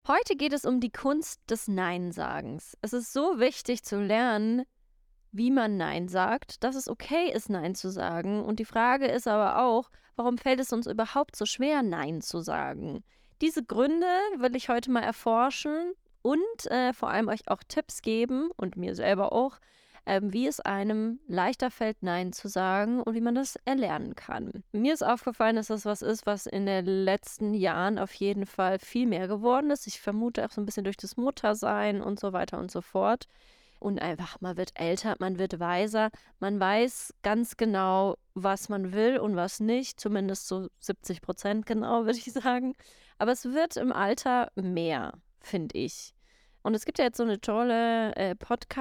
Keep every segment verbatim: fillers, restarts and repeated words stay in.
Heute geht es um die Kunst des Nein-Sagens. Es ist so wichtig zu lernen, wie man Nein sagt, dass es okay ist, Nein zu sagen. Und die Frage ist aber auch, warum fällt es uns überhaupt so schwer, Nein zu sagen? Diese Gründe will ich heute mal erforschen und äh, vor allem euch auch Tipps geben und mir selber auch, ähm, wie es einem leichter fällt, Nein zu sagen und wie man das erlernen kann. Mir ist aufgefallen, dass das was ist, was in den letzten Jahren auf jeden Fall viel mehr geworden ist. Ich vermute auch so ein bisschen durch das Muttersein und so weiter und so fort. Und einfach, man wird älter, man wird weiser, man weiß ganz genau, was man will und was nicht, zumindest so siebzig Prozent genau, würde ich sagen. Aber es wird im Alter mehr, finde ich. Und es gibt ja jetzt so eine tolle äh,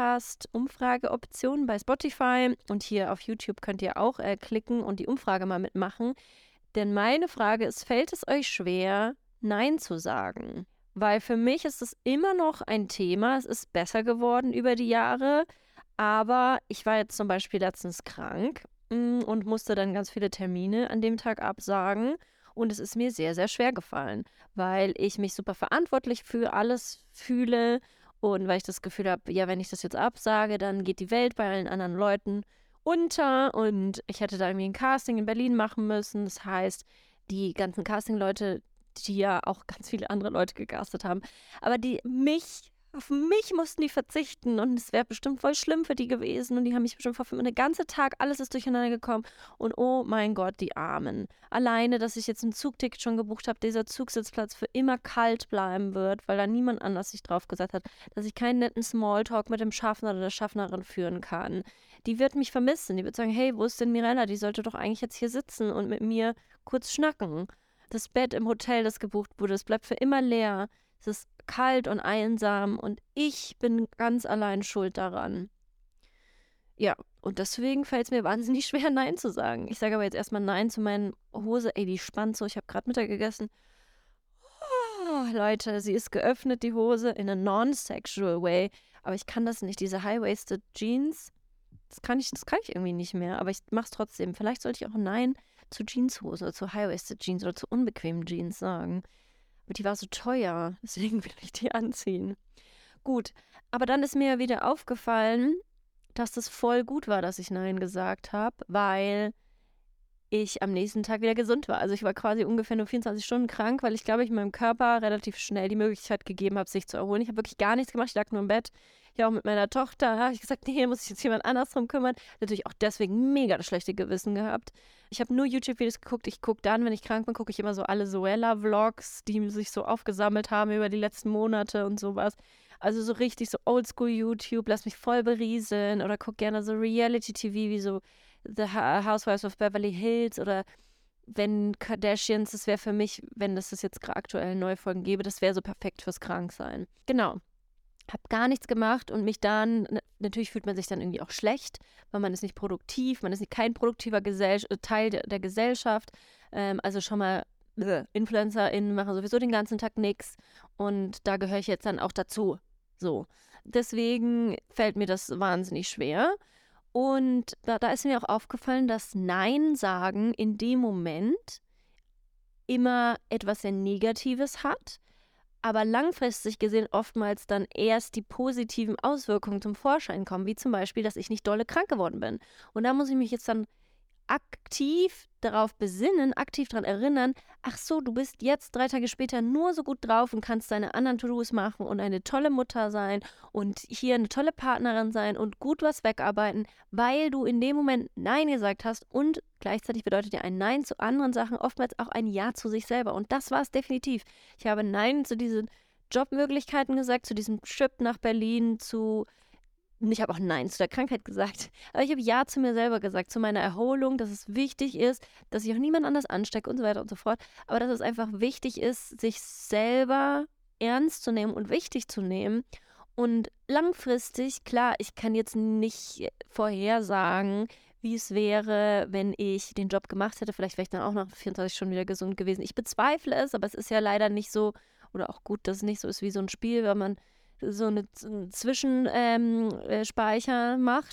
Podcast-Umfrage-Option bei Spotify und hier auf YouTube könnt ihr auch äh, klicken und die Umfrage mal mitmachen. Denn meine Frage ist, fällt es euch schwer, Nein zu sagen? Weil für mich ist es immer noch ein Thema. Es ist besser geworden über die Jahre. Aber ich war jetzt zum Beispiel letztens krank mh, und musste dann ganz viele Termine an dem Tag absagen. Und es ist mir sehr, sehr schwer gefallen, weil ich mich super verantwortlich für alles fühle und weil ich das Gefühl habe, ja, wenn ich das jetzt absage, dann geht die Welt bei allen anderen Leuten unter und ich hätte da irgendwie ein Casting in Berlin machen müssen. Das heißt, die ganzen Casting-Leute, die ja auch ganz viele andere Leute gecastet haben, aber die mich, auf mich mussten die verzichten und es wäre bestimmt voll schlimm für die gewesen und die haben mich bestimmt verfilmt und den ganzen Tag, alles ist durcheinander gekommen und oh mein Gott, die Armen. Alleine, dass ich jetzt ein Zugticket schon gebucht habe, dieser Zugsitzplatz für immer kalt bleiben wird, weil da niemand anders sich drauf gesagt hat, dass ich keinen netten Smalltalk mit dem Schaffner oder der Schaffnerin führen kann. Die wird mich vermissen, die wird sagen, hey, wo ist denn Mirella? Die sollte doch eigentlich jetzt hier sitzen und mit mir kurz schnacken. Das Bett im Hotel, das gebucht wurde, es bleibt für immer leer. Es ist kalt und einsam und ich bin ganz allein schuld daran. Ja, und deswegen fällt es mir wahnsinnig schwer, Nein zu sagen. Ich sage aber jetzt erstmal Nein zu meinen Hose. Ey, die spannt so. Ich habe gerade Mittag gegessen. Oh, Leute, sie ist geöffnet, die Hose, in a non-sexual way. Aber ich kann das nicht. Diese high-waisted Jeans, das kann ich, das kann ich irgendwie nicht mehr. Aber ich mache es trotzdem. Vielleicht sollte ich auch Nein zu Jeanshose oder zu high-waisted Jeans oder zu unbequemen Jeans sagen. Aber die war so teuer, deswegen will ich die anziehen. Gut, aber dann ist mir wieder aufgefallen, dass das voll gut war, dass ich Nein gesagt habe, weil ich am nächsten Tag wieder gesund war. Also ich war quasi ungefähr nur vierundzwanzig Stunden krank, weil ich glaube, ich meinem Körper relativ schnell die Möglichkeit gegeben habe, sich zu erholen. Ich habe wirklich gar nichts gemacht, ich lag nur im Bett. Ja, auch mit meiner Tochter habe ich gesagt, nee, muss ich jetzt jemand anders drum kümmern. Natürlich auch deswegen mega das schlechte Gewissen gehabt. Ich habe nur YouTube-Videos geguckt. Ich gucke dann, wenn ich krank bin, gucke ich immer so alle Zoella-Vlogs, die sich so aufgesammelt haben über die letzten Monate und sowas. Also so richtig so Oldschool-YouTube, lass mich voll berieseln oder guck gerne so Reality-T V wie so The Housewives of Beverly Hills oder wenn Kardashians, das wäre für mich, wenn das das jetzt aktuell neue Folgen gäbe, das wäre so perfekt fürs Kranksein. Genau. Hab gar nichts gemacht und mich dann, natürlich fühlt man sich dann irgendwie auch schlecht, weil man ist nicht produktiv, man ist nicht kein produktiver Gesell- Teil der, der Gesellschaft. Ähm, also schon mal äh, InfluencerInnen machen sowieso den ganzen Tag nichts und da gehöre ich jetzt dann auch dazu. So. Deswegen fällt mir das wahnsinnig schwer. Und da, da ist mir auch aufgefallen, dass Nein sagen in dem Moment immer etwas sehr Negatives hat, aber langfristig gesehen oftmals dann erst die positiven Auswirkungen zum Vorschein kommen, wie zum Beispiel, dass ich nicht dolle krank geworden bin. Und da muss ich mich jetzt dann aktiv darauf besinnen, aktiv daran erinnern, ach so, du bist jetzt drei Tage später nur so gut drauf und kannst deine anderen To-Dos machen und eine tolle Mutter sein und hier eine tolle Partnerin sein und gut was wegarbeiten, weil du in dem Moment Nein gesagt hast und gleichzeitig bedeutet ja ein Nein zu anderen Sachen oftmals auch ein Ja zu sich selber und das war es definitiv. Ich habe Nein zu diesen Jobmöglichkeiten gesagt, zu diesem Trip nach Berlin, zu ich habe auch Nein zu der Krankheit gesagt, aber ich habe Ja zu mir selber gesagt, zu meiner Erholung, dass es wichtig ist, dass ich auch niemand anders anstecke und so weiter und so fort, aber dass es einfach wichtig ist, sich selber ernst zu nehmen und wichtig zu nehmen und langfristig, klar, ich kann jetzt nicht vorhersagen, wie es wäre, wenn ich den Job gemacht hätte, vielleicht wäre ich dann auch nach vierundzwanzig Stunden wieder gesund gewesen. Ich bezweifle es, aber es ist ja leider nicht so, oder auch gut, dass es nicht so ist wie so ein Spiel, wenn man so eine Zwischenspeicher ähm, macht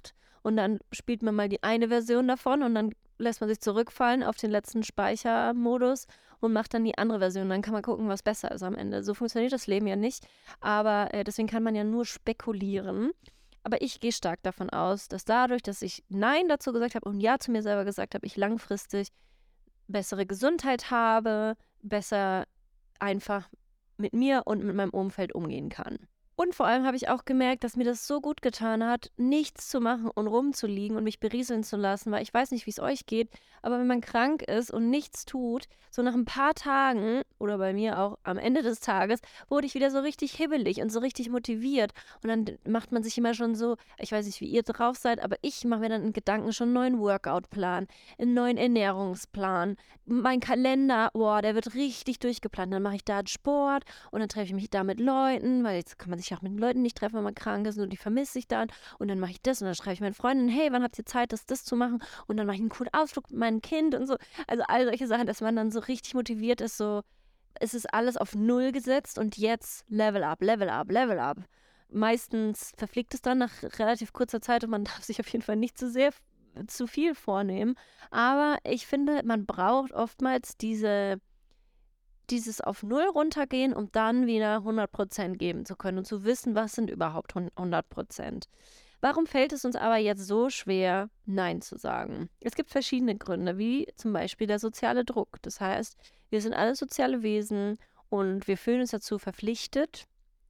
und dann spielt man mal die eine Version davon und dann lässt man sich zurückfallen auf den letzten Speichermodus und macht dann die andere Version. Dann kann man gucken, was besser ist am Ende. So funktioniert das Leben ja nicht, aber äh, deswegen kann man ja nur spekulieren. Aber ich gehe stark davon aus, dass dadurch, dass ich Nein dazu gesagt habe und Ja zu mir selber gesagt habe, ich langfristig bessere Gesundheit habe, besser einfach mit mir und mit meinem Umfeld umgehen kann. Und vor allem habe ich auch gemerkt, dass mir das so gut getan hat, nichts zu machen und rumzuliegen und mich berieseln zu lassen, weil ich weiß nicht, wie es euch geht, aber wenn man krank ist und nichts tut, so nach ein paar Tagen oder bei mir auch am Ende des Tages, wurde ich wieder so richtig hibbelig und so richtig motiviert. Und dann macht man sich immer schon so, ich weiß nicht, wie ihr drauf seid, aber ich mache mir dann in Gedanken schon einen neuen Workout-Plan, einen neuen Ernährungsplan. Mein Kalender, boah, der wird richtig durchgeplant. Dann mache ich da Sport und dann treffe ich mich da mit Leuten, weil jetzt kann man sich auch mit den Leuten nicht treffen, wenn man krank ist und die vermisse ich dann. Und dann mache ich das und dann schreibe ich meinen Freunden, hey, wann habt ihr Zeit, das, das zu machen? Und dann mache ich einen coolen Ausflug mit meinem Kind und so. Also all solche Sachen, dass man dann so richtig motiviert ist, so, es ist alles auf Null gesetzt und jetzt Level up, Level up, Level up. Meistens verfliegt es dann nach relativ kurzer Zeit und man darf sich auf jeden Fall nicht zu sehr, zu viel vornehmen. Aber ich finde, man braucht oftmals diese dieses auf Null runtergehen, um dann wieder hundert Prozent geben zu können und zu wissen, was sind überhaupt hundert Prozent. Warum fällt es uns aber jetzt so schwer, Nein zu sagen? Es gibt verschiedene Gründe, wie zum Beispiel der soziale Druck. Das heißt, wir sind alle soziale Wesen und wir fühlen uns dazu verpflichtet,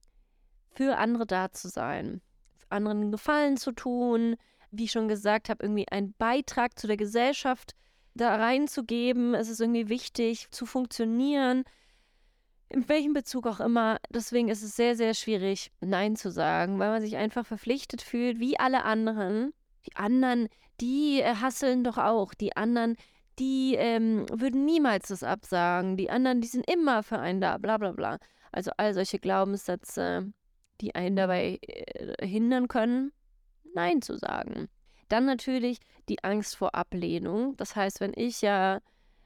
für andere da zu sein, anderen einen Gefallen zu tun, wie ich schon gesagt habe, irgendwie einen Beitrag zu der Gesellschaft da reinzugeben. Es ist irgendwie wichtig zu funktionieren, in welchem Bezug auch immer. Deswegen ist es sehr, sehr schwierig, Nein zu sagen, weil man sich einfach verpflichtet fühlt, wie alle anderen. Die anderen, die äh, hasseln doch auch. Die anderen, die ähm, würden niemals das absagen. Die anderen, die sind immer für einen da, bla bla bla. Also all solche Glaubenssätze, die einen dabei äh, hindern können, Nein zu sagen. Dann natürlich die Angst vor Ablehnung. Das heißt, wenn ich ja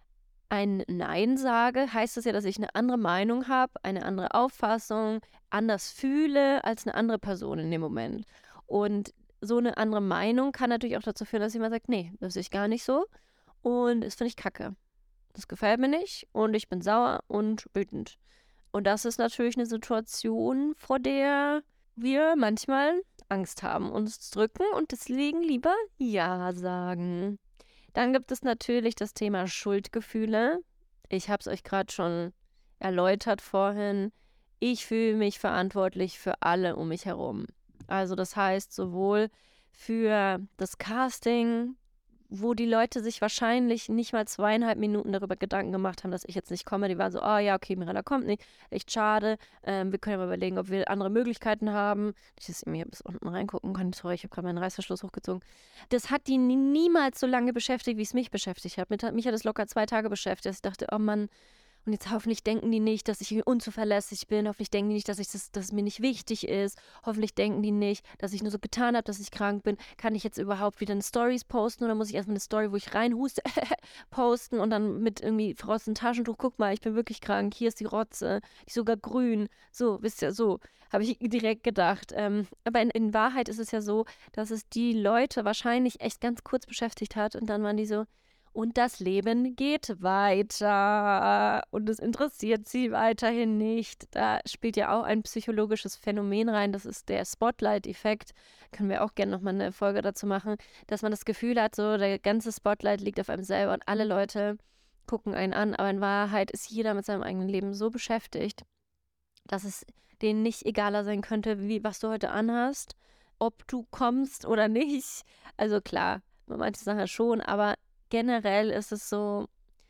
ein Nein sage, heißt das ja, dass ich eine andere Meinung habe, eine andere Auffassung, anders fühle als eine andere Person in dem Moment. Und so eine andere Meinung kann natürlich auch dazu führen, dass jemand sagt, nee, das sehe ich gar nicht so und das finde ich kacke. Das gefällt mir nicht und ich bin sauer und wütend. Und das ist natürlich eine Situation, vor der wir manchmal Angst haben, uns drücken und deswegen lieber Ja sagen. Dann gibt es natürlich das Thema Schuldgefühle. Ich habe es euch gerade schon erläutert vorhin. Ich fühle mich verantwortlich für alle um mich herum. Also das heißt sowohl für das Casting, wo die Leute sich wahrscheinlich nicht mal zweieinhalb Minuten darüber Gedanken gemacht haben, dass ich jetzt nicht komme. Die waren so, oh ja, okay, Mirella kommt nicht, echt schade. Ähm, wir können ja mal überlegen, ob wir andere Möglichkeiten haben. Ich dass ihr mir bis unten reingucken könnt. Sorry, ich habe gerade meinen Reißverschluss hochgezogen. Das hat die nie, niemals so lange beschäftigt, wie es mich beschäftigt hat. Mit, mich hat es locker zwei Tage beschäftigt. Ich dachte, oh Mann, und jetzt hoffentlich denken die nicht, dass ich unzuverlässig bin. Hoffentlich denken die nicht, dass, ich das, dass es mir nicht wichtig ist. Hoffentlich denken die nicht, dass ich nur so getan habe, dass ich krank bin. Kann ich jetzt überhaupt wieder eine Stories posten oder muss ich erstmal eine Story, wo ich reinhuste, posten und dann mit irgendwie verrotztem Taschentuch, guck mal, ich bin wirklich krank, hier ist die Rotze, die ist sogar grün. So, wisst ihr, so habe ich direkt gedacht. Ähm, aber in, in Wahrheit ist es ja so, dass es die Leute wahrscheinlich echt ganz kurz beschäftigt hat und dann waren die so, und das Leben geht weiter und es interessiert sie weiterhin nicht. Da spielt ja auch ein psychologisches Phänomen rein, das ist der Spotlight-Effekt. Können wir auch gerne nochmal eine Folge dazu machen, dass man das Gefühl hat, so der ganze Spotlight liegt auf einem selber und alle Leute gucken einen an, aber in Wahrheit ist jeder mit seinem eigenen Leben so beschäftigt, dass es denen nicht egaler sein könnte, wie was du heute anhast, ob du kommst oder nicht. Also klar, manche Sachen schon, aber generell ist es so,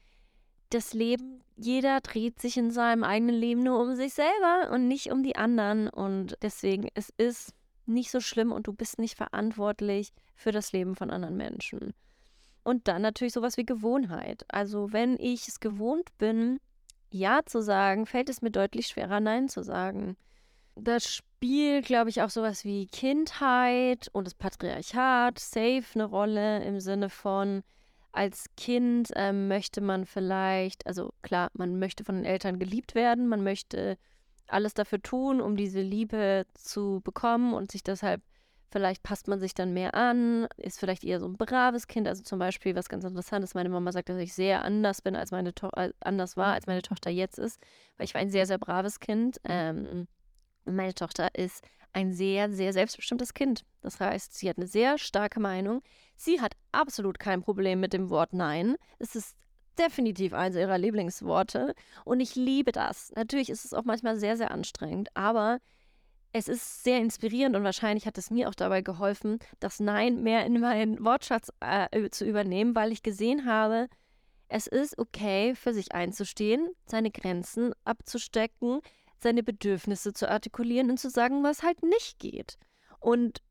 das Leben, jeder dreht sich in seinem eigenen Leben nur um sich selber und nicht um die anderen. Und deswegen, es ist nicht so schlimm und du bist nicht verantwortlich für das Leben von anderen Menschen. Und dann natürlich sowas wie Gewohnheit. Also wenn ich es gewohnt bin, Ja zu sagen, fällt es mir deutlich schwerer, Nein zu sagen. Das spielt, glaube ich, auch sowas wie Kindheit und das Patriarchat safe eine Rolle im Sinne von, als Kind ähm, möchte man vielleicht, also klar, man möchte von den Eltern geliebt werden, man möchte alles dafür tun, um diese Liebe zu bekommen und sich deshalb Vielleicht passt man sich dann mehr an, ist vielleicht eher so ein braves Kind. Also zum Beispiel, was ganz interessant ist, meine Mama sagt, dass ich sehr anders bin, als meine to äh, anders war, als meine Tochter jetzt ist, weil ich war ein sehr, sehr braves Kind. Ähm, und meine Tochter ist ein sehr, sehr selbstbestimmtes Kind. Das heißt, sie hat eine sehr starke Meinung. Sie hat absolut kein Problem mit dem Wort Nein. Es ist definitiv eines ihrer Lieblingsworte und ich liebe das. Natürlich ist es auch manchmal sehr, sehr anstrengend, aber es ist sehr inspirierend und wahrscheinlich hat es mir auch dabei geholfen, das Nein mehr in meinen Wortschatz äh, zu übernehmen, weil ich gesehen habe, es ist okay, für sich einzustehen, seine Grenzen abzustecken, seine Bedürfnisse zu artikulieren und zu sagen, was halt nicht geht. Und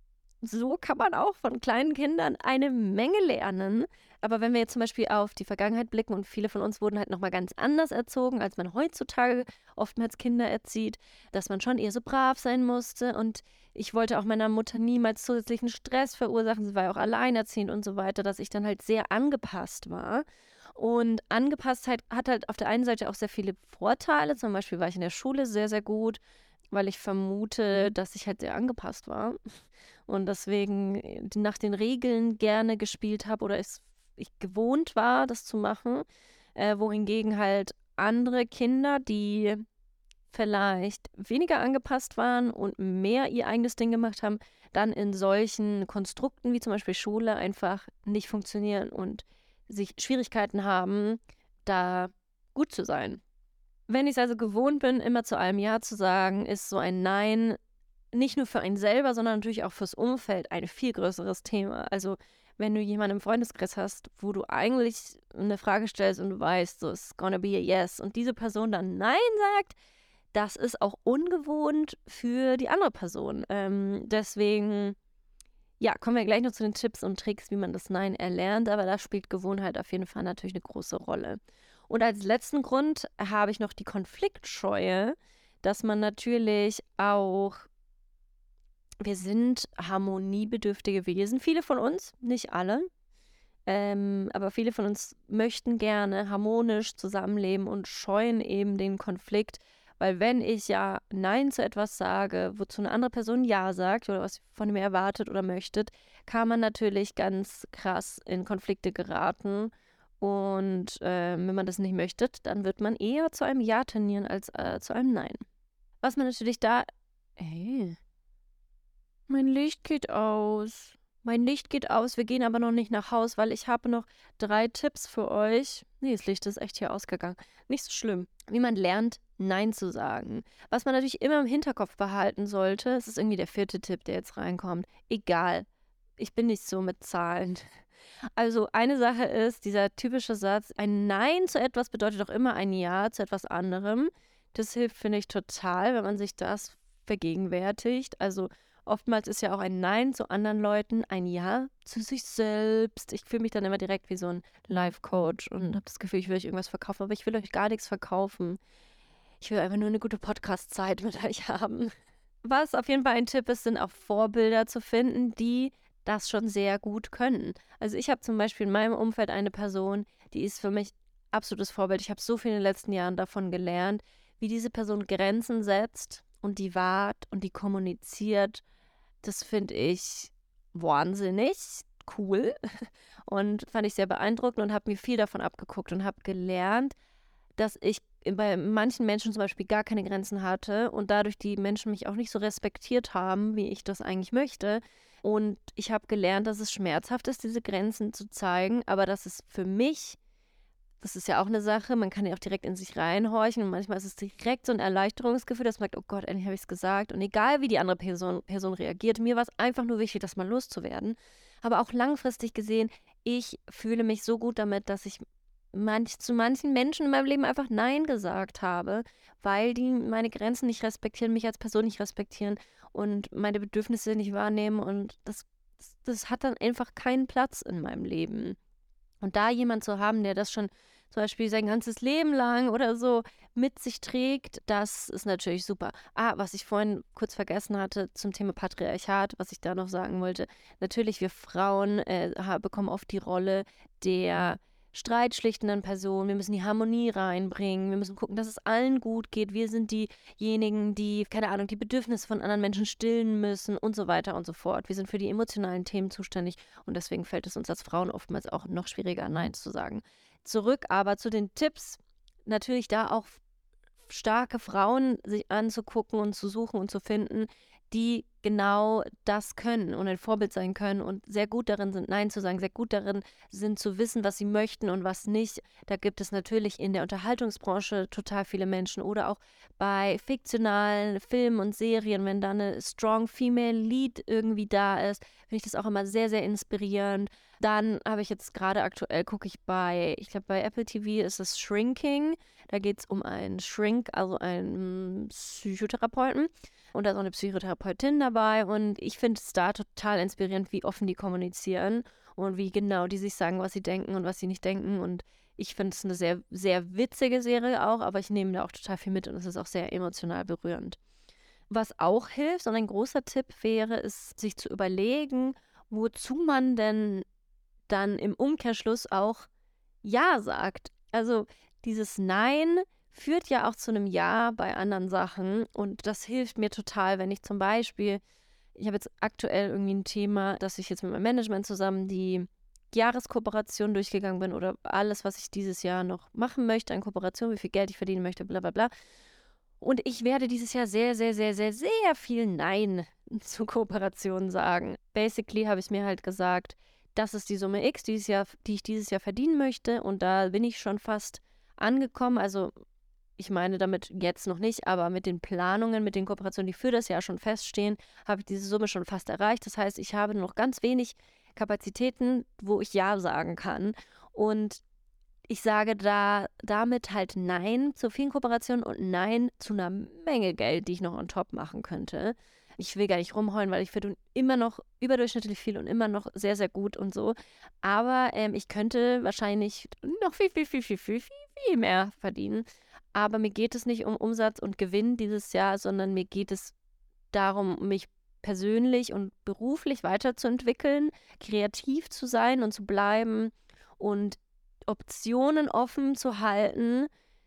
so kann man auch von kleinen Kindern eine Menge lernen. Aber wenn wir jetzt zum Beispiel auf die Vergangenheit blicken und viele von uns wurden halt nochmal ganz anders erzogen, als man heutzutage oftmals Kinder erzieht, dass man schon eher so brav sein musste. Und ich wollte auch meiner Mutter niemals zusätzlichen Stress verursachen. Sie war ja auch alleinerziehend und so weiter, dass ich dann halt sehr angepasst war. Und Angepasstheit hat halt auf der einen Seite auch sehr viele Vorteile. Zum Beispiel war ich in der Schule sehr, sehr gut, weil ich vermute, dass ich halt sehr angepasst war und deswegen äh, nach den Regeln gerne gespielt habe oder es ich gewohnt war, das zu machen. Äh, wohingegen halt andere Kinder, die vielleicht weniger angepasst waren und mehr ihr eigenes Ding gemacht haben, dann in solchen Konstrukten wie zum Beispiel Schule einfach nicht funktionieren und sich Schwierigkeiten haben, da gut zu sein. Wenn ich es also gewohnt bin, immer zu einem Ja zu sagen, ist so ein Nein nicht nur für einen selber, sondern natürlich auch fürs Umfeld ein viel größeres Thema. Also wenn du jemanden im Freundeskreis hast, wo du eigentlich eine Frage stellst und du weißt, so it's gonna be a yes und diese Person dann Nein sagt, das ist auch ungewohnt für die andere Person. Ähm, deswegen, ja, kommen wir gleich noch zu den Tipps und Tricks, wie man das Nein erlernt, aber da spielt Gewohnheit auf jeden Fall natürlich eine große Rolle. Und als letzten Grund habe ich noch die Konfliktscheue, dass man natürlich auch, wir sind harmoniebedürftige Wesen, viele von uns, nicht alle, ähm, aber viele von uns möchten gerne harmonisch zusammenleben und scheuen eben den Konflikt, weil wenn ich ja Nein zu etwas sage, wozu eine andere Person Ja sagt oder was von mir erwartet oder möchtet, kann man natürlich ganz krass in Konflikte geraten. Und ähm, wenn man das nicht möchte, dann wird man eher zu einem Ja tendieren als äh, zu einem Nein. Was man natürlich da... Ey, mein Licht geht aus. Mein Licht geht aus, wir gehen aber noch nicht nach Haus, weil ich habe noch drei Tipps für euch. Nee, das Licht ist echt hier ausgegangen. Nicht so schlimm. Wie man lernt, Nein zu sagen. Was man natürlich immer im Hinterkopf behalten sollte, es ist irgendwie der vierte Tipp, der jetzt reinkommt. Egal, ich bin nicht so mit Zahlen. Also eine Sache ist, dieser typische Satz, ein Nein zu etwas bedeutet auch immer ein Ja zu etwas anderem. Das hilft, finde ich, total, wenn man sich das vergegenwärtigt. Also oftmals ist ja auch ein Nein zu anderen Leuten ein Ja zu sich selbst. Ich fühle mich dann immer direkt wie so ein Life-Coach und habe das Gefühl, ich will euch irgendwas verkaufen, aber ich will euch gar nichts verkaufen. Ich will einfach nur eine gute Podcast-Zeit mit euch haben. Was auf jeden Fall ein Tipp ist, sind auch Vorbilder zu finden, die das schon sehr gut können. Also ich habe zum Beispiel in meinem Umfeld eine Person, die ist für mich absolutes Vorbild. Ich habe so viel in den letzten Jahren davon gelernt, wie diese Person Grenzen setzt und die wahrt und die kommuniziert. Das finde ich wahnsinnig cool und fand ich sehr beeindruckend und habe mir viel davon abgeguckt und habe gelernt, dass ich bei manchen Menschen zum Beispiel gar keine Grenzen hatte und dadurch die Menschen mich auch nicht so respektiert haben, wie ich das eigentlich möchte. Und ich habe gelernt, dass es schmerzhaft ist, diese Grenzen zu zeigen, aber dass es für mich, das ist ja auch eine Sache, man kann ja auch direkt in sich reinhorchen und manchmal ist es direkt so ein Erleichterungsgefühl, dass man sagt, oh Gott, endlich habe ich es gesagt. Und egal, wie die andere Person, Person reagiert, mir war es einfach nur wichtig, das mal loszuwerden. Aber auch langfristig gesehen, ich fühle mich so gut damit, dass ich manch, zu manchen Menschen in meinem Leben einfach Nein gesagt habe, weil die meine Grenzen nicht respektieren, mich als Person nicht respektieren und meine Bedürfnisse nicht wahrnehmen und das, das, das hat dann einfach keinen Platz in meinem Leben. Und da jemand zu haben, der das schon zum Beispiel sein ganzes Leben lang oder so mit sich trägt, das ist natürlich super. Ah, was ich vorhin kurz vergessen hatte zum Thema Patriarchat, was ich da noch sagen wollte. Natürlich, wir Frauen äh, bekommen oft die Rolle der streitschlichtenden Person, wir müssen die Harmonie reinbringen, wir müssen gucken, dass es allen gut geht, wir sind diejenigen, die, keine Ahnung, die Bedürfnisse von anderen Menschen stillen müssen und so weiter und so fort. Wir sind für die emotionalen Themen zuständig und deswegen fällt es uns als Frauen oftmals auch noch schwieriger, Nein zu sagen. Zurück aber zu den Tipps, natürlich da auch starke Frauen sich anzugucken und zu suchen und zu finden, die genau das können und ein Vorbild sein können und sehr gut darin sind, Nein zu sagen, sehr gut darin sind zu wissen, was sie möchten und was nicht. Da gibt es natürlich in der Unterhaltungsbranche total viele Menschen oder auch bei fiktionalen Filmen und Serien, wenn da eine strong female Lead irgendwie da ist, finde ich das auch immer sehr, sehr inspirierend. Dann habe ich jetzt gerade aktuell, gucke ich bei, ich glaube bei Apple T V ist es Shrinking. Da geht es um einen Shrink, also einen Psychotherapeuten. Und da ist auch eine Psychotherapeutin dabei. Und ich finde es da total inspirierend, wie offen die kommunizieren und wie genau die sich sagen, was sie denken und was sie nicht denken. Und ich finde es eine sehr, sehr witzige Serie auch, aber ich nehme da auch total viel mit und es ist auch sehr emotional berührend. Was auch hilft und ein großer Tipp wäre, ist, sich zu überlegen, wozu man denn dann im Umkehrschluss auch Ja sagt. Also dieses Nein führt ja auch zu einem Ja bei anderen Sachen und das hilft mir total, wenn ich zum Beispiel, ich habe jetzt aktuell irgendwie ein Thema, dass ich jetzt mit meinem Management zusammen die Jahreskooperation durchgegangen bin oder alles, was ich dieses Jahr noch machen möchte an Kooperation, wie viel Geld ich verdienen möchte, bla bla bla. Und ich werde dieses Jahr sehr, sehr, sehr, sehr, sehr viel Nein zu Kooperationen sagen. Basically habe ich mir halt gesagt, das ist die Summe X, dieses Jahr, die ich dieses Jahr verdienen möchte. Und da bin ich schon fast angekommen. Also ich meine damit jetzt noch nicht, aber mit den Planungen, mit den Kooperationen, die für das Jahr schon feststehen, habe ich diese Summe schon fast erreicht. Das heißt, ich habe noch ganz wenig Kapazitäten, wo ich Ja sagen kann. Und ich sage da damit halt Nein zu vielen Kooperationen und Nein zu einer Menge Geld, die ich noch on top machen könnte. Ich will gar nicht rumheulen, weil ich finde immer noch überdurchschnittlich viel und immer noch sehr, sehr gut und so. Aber ähm, ich könnte wahrscheinlich noch viel, viel, viel, viel, viel, viel, viel mehr verdienen. Aber mir geht es nicht um Umsatz und Gewinn dieses Jahr, sondern mir geht es darum, mich persönlich und beruflich weiterzuentwickeln, kreativ zu sein und zu bleiben und Optionen offen zu halten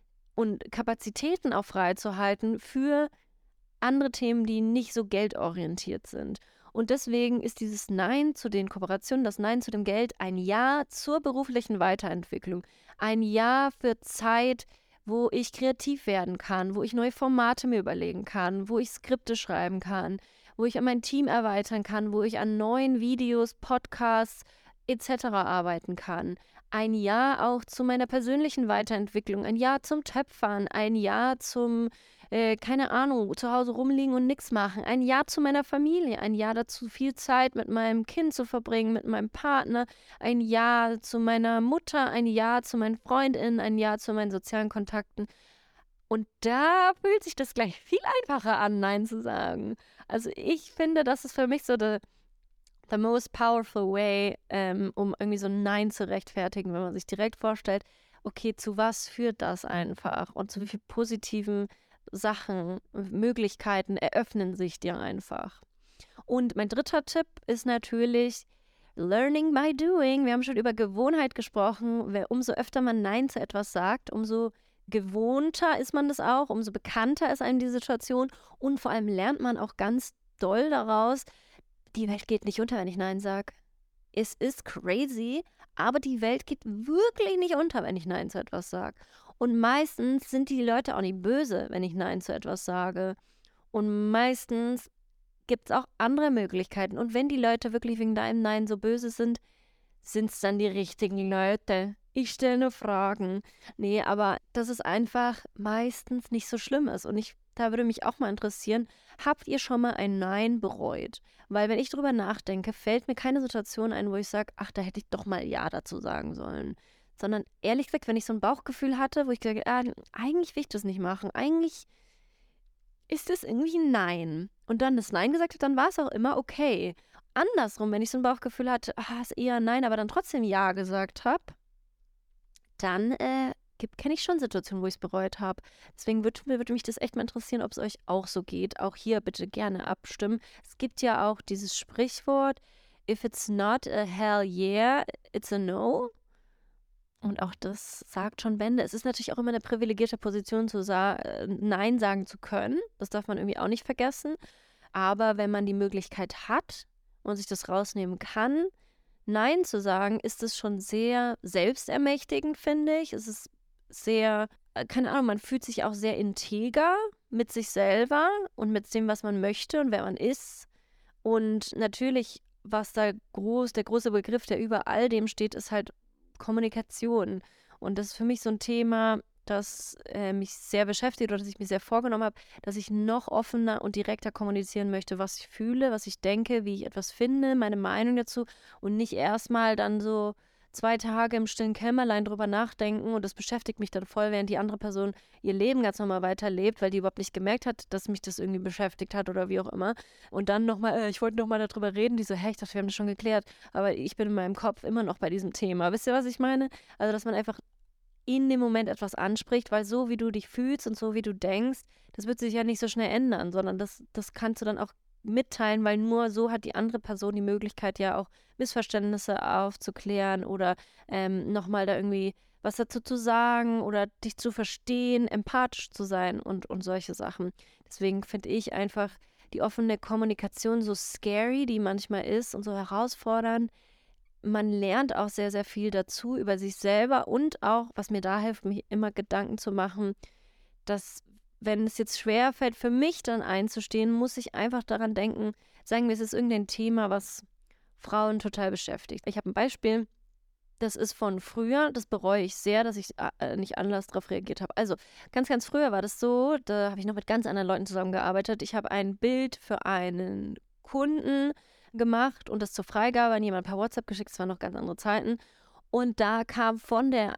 und Kapazitäten auch freizuhalten für andere Themen, die nicht so geldorientiert sind. Und deswegen ist dieses Nein zu den Kooperationen, das Nein zu dem Geld ein Ja zur beruflichen Weiterentwicklung. Ein Ja für Zeit, wo ich kreativ werden kann, wo ich neue Formate mir überlegen kann, wo ich Skripte schreiben kann, wo ich an mein Team erweitern kann, wo ich an neuen Videos, Podcasts et cetera arbeiten kann. Ein Ja auch zu meiner persönlichen Weiterentwicklung, ein Ja zum Töpfern, ein Ja zum, äh, keine Ahnung, zu Hause rumliegen und nichts machen, ein Ja zu meiner Familie, ein Ja dazu, viel Zeit mit meinem Kind zu verbringen, mit meinem Partner, ein Ja zu meiner Mutter, ein Ja zu meinen Freundinnen, ein Ja zu meinen sozialen Kontakten. Und da fühlt sich das gleich viel einfacher an, Nein zu sagen. Also ich finde, das ist für mich so der the most powerful way, ähm, um irgendwie so ein Nein zu rechtfertigen, wenn man sich direkt vorstellt, okay, zu was führt das einfach und zu wie vielen positiven Sachen, Möglichkeiten eröffnen sich dir einfach. Und mein dritter Tipp ist natürlich Learning by Doing. Wir haben schon über Gewohnheit gesprochen. Wer, umso öfter man Nein zu etwas sagt, umso gewohnter ist man das auch, umso bekannter ist einem die Situation und vor allem lernt man auch ganz doll daraus, die Welt geht nicht unter, wenn ich Nein sage. Es ist crazy, aber die Welt geht wirklich nicht unter, wenn ich Nein zu etwas sage. Und meistens sind die Leute auch nicht böse, wenn ich Nein zu etwas sage. Und meistens gibt es auch andere Möglichkeiten. Und wenn die Leute wirklich wegen deinem Nein so böse sind, sind es dann die richtigen Leute. Ich stelle nur Fragen. Nee, aber dass es einfach meistens nicht so schlimm ist. Und ich, da würde mich auch mal interessieren, habt ihr schon mal ein Nein bereut? Weil wenn ich drüber nachdenke, fällt mir keine Situation ein, wo ich sage, ach, da hätte ich doch mal Ja dazu sagen sollen. Sondern ehrlich gesagt, wenn ich so ein Bauchgefühl hatte, wo ich gesagt habe, ah, eigentlich will ich das nicht machen. Eigentlich ist es irgendwie ein Nein. Und dann das Nein gesagt habe, dann war es auch immer okay. Andersrum, wenn ich so ein Bauchgefühl hatte, ah, ist eher Nein, aber dann trotzdem Ja gesagt habe, dann äh, kenne ich schon Situationen, wo ich es bereut habe. Deswegen würde würd mich das echt mal interessieren, ob es euch auch so geht. Auch hier bitte gerne abstimmen. Es gibt ja auch dieses Sprichwort, if it's not a hell yeah, it's a no. Und auch das sagt schon Bände. Es ist natürlich auch immer eine privilegierte Position, zu sa äh, Nein sagen zu können. Das darf man irgendwie auch nicht vergessen. Aber wenn man die Möglichkeit hat und sich das rausnehmen kann, Nein zu sagen, ist es schon sehr selbstermächtigend, finde ich. Es ist sehr, äh, keine Ahnung, man fühlt sich auch sehr integer mit sich selber und mit dem, was man möchte und wer man ist. Und natürlich, was da groß, der große Begriff, der über all dem steht, ist halt Kommunikation. Und das ist für mich so ein Thema, das äh, mich sehr beschäftigt oder das ich mir sehr vorgenommen habe, dass ich noch offener und direkter kommunizieren möchte, was ich fühle, was ich denke, wie ich etwas finde, meine Meinung dazu und nicht erstmal dann so zwei Tage im stillen Kämmerlein drüber nachdenken und das beschäftigt mich dann voll, während die andere Person ihr Leben ganz normal weiterlebt, weil die überhaupt nicht gemerkt hat, dass mich das irgendwie beschäftigt hat oder wie auch immer. Und dann nochmal, äh, ich wollte nochmal darüber reden, die so, hä, ich dachte, wir haben das schon geklärt, aber ich bin in meinem Kopf immer noch bei diesem Thema. Wisst ihr, was ich meine? Also, dass man einfach in dem Moment etwas anspricht, weil so wie du dich fühlst und so wie du denkst, das wird sich ja nicht so schnell ändern, sondern das, das kannst du dann auch mitteilen, weil nur so hat die andere Person die Möglichkeit, ja auch Missverständnisse aufzuklären oder ähm, nochmal da irgendwie was dazu zu sagen oder dich zu verstehen, empathisch zu sein und, und solche Sachen. Deswegen finde ich einfach die offene Kommunikation so scary, die manchmal ist und so herausfordernd. Man lernt auch sehr, sehr viel dazu über sich selber und auch, was mir da hilft, mich immer Gedanken zu machen, dass, wenn es jetzt schwer fällt, für mich dann einzustehen, muss ich einfach daran denken, sagen wir, es ist irgendein Thema, was Frauen total beschäftigt. Ich habe ein Beispiel, das ist von früher, das bereue ich sehr, dass ich äh, nicht anders darauf reagiert habe. Also ganz, ganz früher war das so, da habe ich noch mit ganz anderen Leuten zusammengearbeitet. Ich habe ein Bild für einen Kunden gemacht und das zur Freigabe an jemanden per WhatsApp geschickt. Es waren noch ganz andere Zeiten. Und da kam von der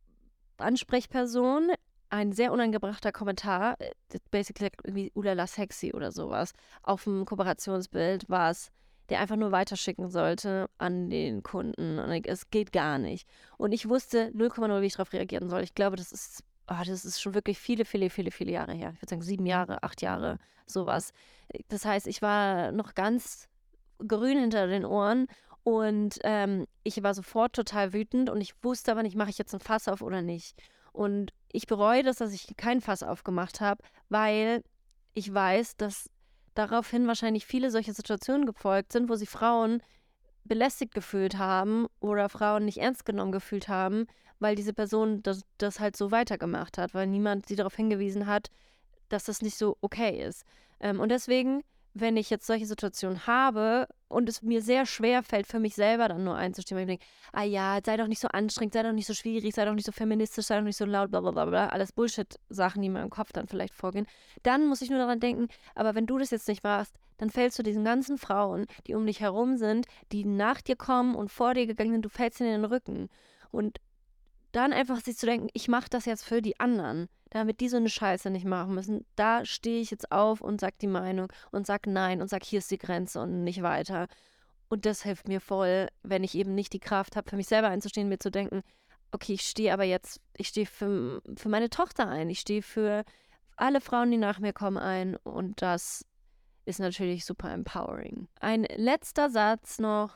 Ansprechperson ein sehr unangebrachter Kommentar, äh, basically irgendwie ulala sexy oder sowas. Auf dem Kooperationsbild war es, der einfach nur weiterschicken sollte an den Kunden. Und es geht gar nicht. Und ich wusste null Komma null, wie ich darauf reagieren soll. Ich glaube, das ist, oh, das ist schon wirklich viele, viele, viele, viele Jahre her. Ich würde sagen sieben Jahre, acht Jahre, sowas. Das heißt, ich war noch ganz grün hinter den Ohren und ähm, ich war sofort total wütend und ich wusste aber nicht, mache ich jetzt ein Fass auf oder nicht. Und ich bereue das, dass ich kein Fass aufgemacht habe, weil ich weiß, dass daraufhin wahrscheinlich viele solche Situationen gefolgt sind, wo sich Frauen belästigt gefühlt haben oder Frauen nicht ernst genommen gefühlt haben, weil diese Person das, das halt so weitergemacht hat, weil niemand sie darauf hingewiesen hat, dass das nicht so okay ist. Ähm, und deswegen, wenn ich jetzt solche Situationen habe und es mir sehr schwer fällt, für mich selber dann nur einzustehen, weil ich denke, ah ja, sei doch nicht so anstrengend, sei doch nicht so schwierig, sei doch nicht so feministisch, sei doch nicht so laut, bla bla bla bla, alles Bullshit-Sachen, die mir im Kopf dann vielleicht vorgehen, dann muss ich nur daran denken, aber wenn du das jetzt nicht machst, dann fällst du diesen ganzen Frauen, die um dich herum sind, die nach dir kommen und vor dir gegangen sind, du fällst ihnen in den Rücken. Und dann einfach sich zu denken, ich mache das jetzt für die anderen, damit die so eine Scheiße nicht machen müssen. Da stehe ich jetzt auf und sag die Meinung und sag nein und sag, hier ist die Grenze und nicht weiter. Und das hilft mir voll, wenn ich eben nicht die Kraft habe, für mich selber einzustehen, mir zu denken, okay, ich stehe aber jetzt, ich stehe für, für meine Tochter ein, ich stehe für alle Frauen, die nach mir kommen, ein und das ist natürlich super empowering. Ein letzter Satz noch.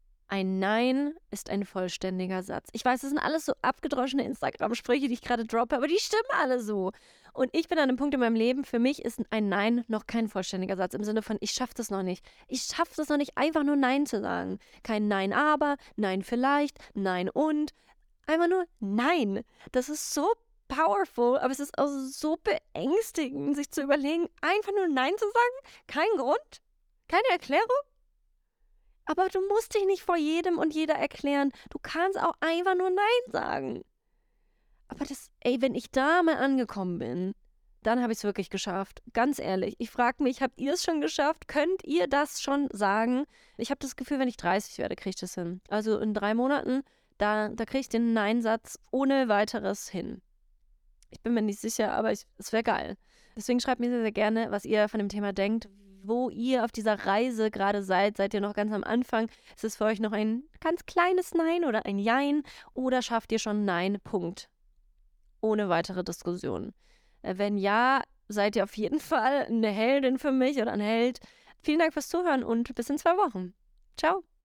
Ein Nein ist ein vollständiger Satz. Ich weiß, das sind alles so abgedroschene Instagram-Sprüche, die ich gerade droppe, aber die stimmen alle so. Und ich bin an einem Punkt in meinem Leben, für mich ist ein Nein noch kein vollständiger Satz. Im Sinne von, ich schaffe das noch nicht. Ich schaffe das noch nicht, einfach nur Nein zu sagen. Kein Nein aber, Nein vielleicht, Nein und. Einfach nur Nein. Das ist so powerful, aber es ist auch so beängstigend, sich zu überlegen, einfach nur Nein zu sagen. Kein Grund, keine Erklärung. Aber du musst dich nicht vor jedem und jeder erklären. Du kannst auch einfach nur Nein sagen. Aber das, ey, wenn ich da mal angekommen bin, dann habe ich es wirklich geschafft. Ganz ehrlich. Ich frage mich, habt ihr es schon geschafft? Könnt ihr das schon sagen? Ich habe das Gefühl, wenn ich dreißig werde, kriege ich das hin. Also in drei Monaten, da, da kriege ich den Nein-Satz ohne weiteres hin. Ich bin mir nicht sicher, aber ich, es wäre geil. Deswegen schreibt mir sehr, sehr gerne, was ihr von dem Thema denkt, wo ihr auf dieser Reise gerade seid. Seid ihr noch ganz am Anfang? Ist es für euch noch ein ganz kleines Nein oder ein Jein? Oder schafft ihr schon Nein, Punkt? Ohne weitere Diskussion. Äh, wenn ja, seid ihr auf jeden Fall eine Heldin für mich oder ein Held. Vielen Dank fürs Zuhören und bis in zwei Wochen. Ciao.